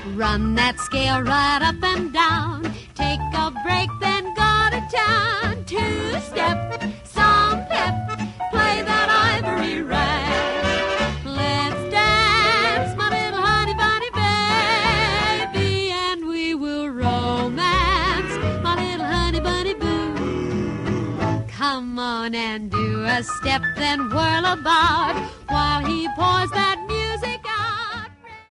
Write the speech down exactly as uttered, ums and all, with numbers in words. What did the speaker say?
Run that scale right up and down. Take a break, then go to town. Two-step, some pep, play that ivory rag. Let's dance, my little honey bunny baby, and we will romance, my little honey bunny boo. Come on and do a step, then whirl about while he pours that music